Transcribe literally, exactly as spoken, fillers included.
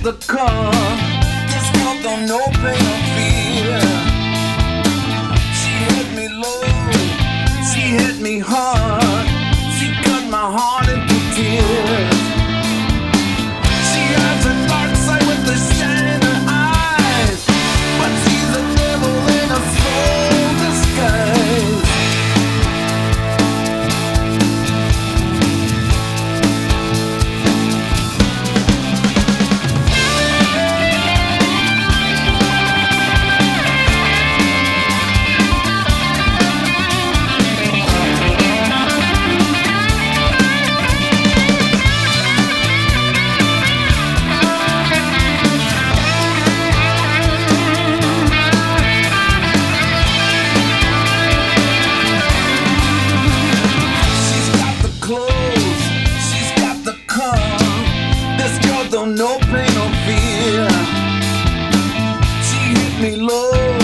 the car. This girl don't know pain or fear. She hit me low, she hit me hard. She cut my heart into tears. She has a dark side with the shine in her eyes, but she's a devil in a soul disguise. No pain or fear. She hit me low,